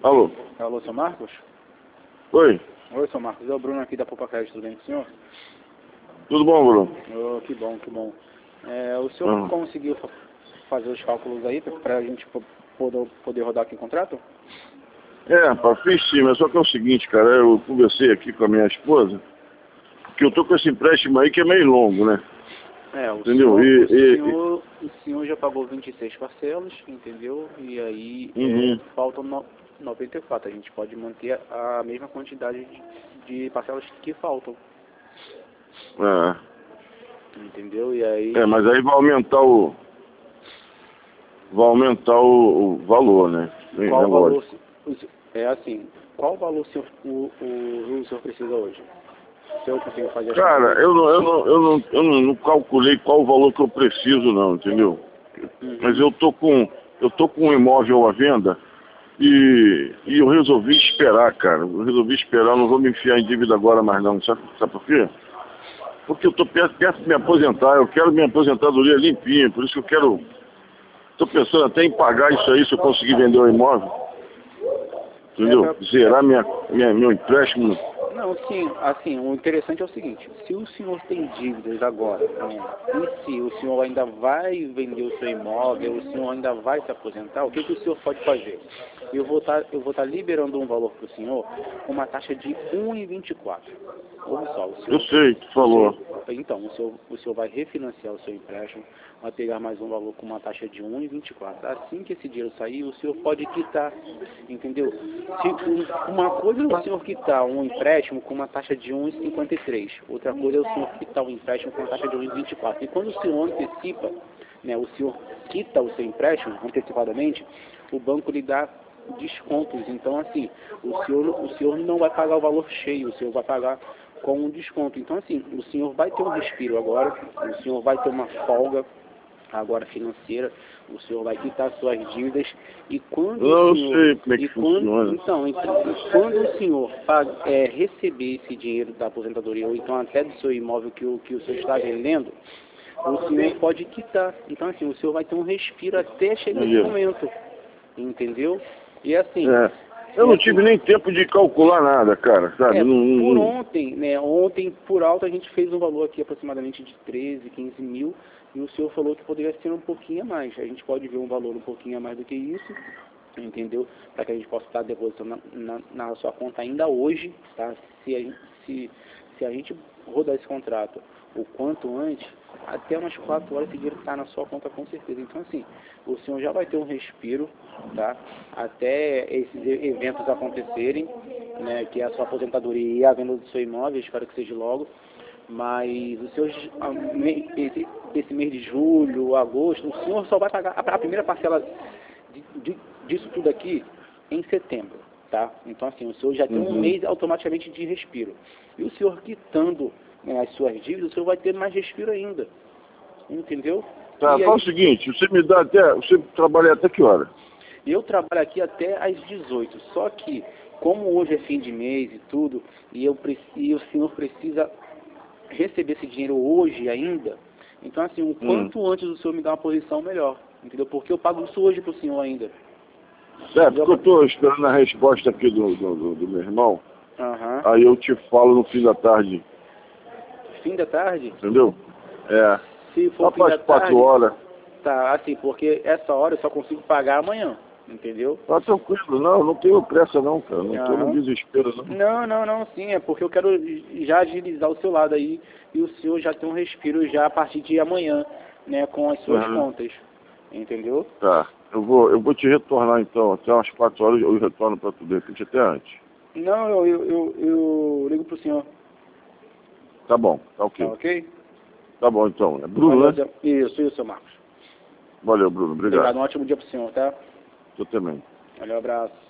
Alô? Alô, seu Marcos? Oi? Oi, seu Marcos. É o Bruno aqui da Poupa Crédito, tudo bem com o senhor? Tudo bom, Bruno? Oh, que bom, que bom. O senhor conseguiu fazer os cálculos aí para a gente poder rodar aqui o contrato? Rapaz, fiz sim, mas só que é o seguinte, cara, eu conversei aqui com a minha esposa, que eu tô com esse empréstimo aí que é meio longo, né? Entendeu? O senhor já pagou 26 parcelas, entendeu? E aí faltam 94. A gente pode manter a mesma quantidade de parcelas que faltam. Entendeu? E aí... mas aí vai aumentar o valor, né? Qual valor... qual valor o senhor precisa hoje? Se eu consigo fazer as Cara, contas... eu não calculei qual o valor que eu preciso não, entendeu? Mas eu tô com um imóvel à venda e eu resolvi esperar, cara. Eu resolvi esperar, não vou me enfiar em dívida agora mais não. Sabe por quê? Porque eu tô perto de me aposentar, eu quero minha aposentadoria limpinha, por isso que eu tô pensando até em pagar isso aí se eu conseguir vender o imóvel. Entendeu? Zerar meu empréstimo. Não, sim, assim, o interessante é o seguinte, se o senhor tem dívidas agora, e se o senhor ainda vai vender o seu imóvel, o senhor ainda vai se aposentar, o que o senhor pode fazer? Eu vou estar liberando um valor para o senhor com uma taxa de 1,24. Ouve só, o senhor... Eu sei, tu falou. Então, o senhor vai refinanciar o seu empréstimo, vai pegar mais um valor com uma taxa de 1,24. Assim que esse dinheiro sair, o senhor pode quitar, entendeu? Uma coisa é o senhor quitar um empréstimo com uma taxa de 1,53. Outra coisa é o senhor quitar um empréstimo com uma taxa de 1,24. E quando o senhor antecipa, o senhor quita o seu empréstimo antecipadamente, o banco lhe dá descontos. Então, assim, o senhor não vai pagar o valor cheio, o senhor vai pagar com um desconto. Então, assim, o senhor vai ter um respiro agora, o senhor vai ter uma folga agora financeira, o senhor vai quitar suas dívidas e quando o senhor... sei como é que funciona. Então, quando o senhor receber esse dinheiro da aposentadoria ou então até do seu imóvel que o senhor está vendendo, o senhor pode quitar. Então, assim, o senhor vai ter um respiro até chegar esse momento. Entendeu? E assim... Eu não tive nem tempo de calcular nada, cara, sabe? Por ontem, ontem por alto a gente fez um valor aqui aproximadamente de 13, 15 mil e o senhor falou que poderia ser um pouquinho a mais. A gente pode ver um valor um pouquinho a mais do que isso, entendeu? Para que a gente possa estar depositando na sua conta ainda hoje, tá? Se a gente rodar esse contrato o quanto antes, até umas 4 horas esse dinheiro está na sua conta com certeza. Então, assim, o senhor já vai ter um respiro, tá? Até esses eventos acontecerem, que é a sua aposentadoria e a venda do seu imóvel, espero que seja logo. Mas o senhor, esse mês de julho, agosto, o senhor só vai pagar a primeira parcela disso tudo aqui em setembro, tá? Então, assim, o senhor já tem um mês automaticamente de respiro. E o senhor quitando as suas dívidas, o senhor vai ter mais respiro ainda. Entendeu? Tá, fala o seguinte, você trabalha até que hora? Eu trabalho aqui até às 18, só que, como hoje é fim de mês e tudo, e o senhor precisa receber esse dinheiro hoje ainda, então assim, o quanto antes o senhor me dá uma posição melhor, entendeu? Porque eu pago isso hoje pro senhor ainda. Porque eu estou esperando a resposta aqui do meu irmão, aí eu te falo no fim da tarde. Fim da tarde? Entendeu? Se for fim da tarde, 4 horas. Tá, assim, porque essa hora eu só consigo pagar amanhã, entendeu? Tá tranquilo, não tenho pressa não, cara, não estou no desespero não. Não, sim, é porque eu quero já agilizar o seu lado aí e o senhor já tem um respiro já a partir de amanhã, com as suas contas, entendeu? Tá, eu vou te retornar então, até umas 4 horas eu retorno para tu, de repente até antes. Não, eu ligo pro senhor. Tá bom, tá ok. Tá ok? Tá bom então, é Bruno, né? Isso, Marcos. Valeu, Bruno, obrigado. Um ótimo dia pro senhor, tá? Eu também. Valeu, abraço.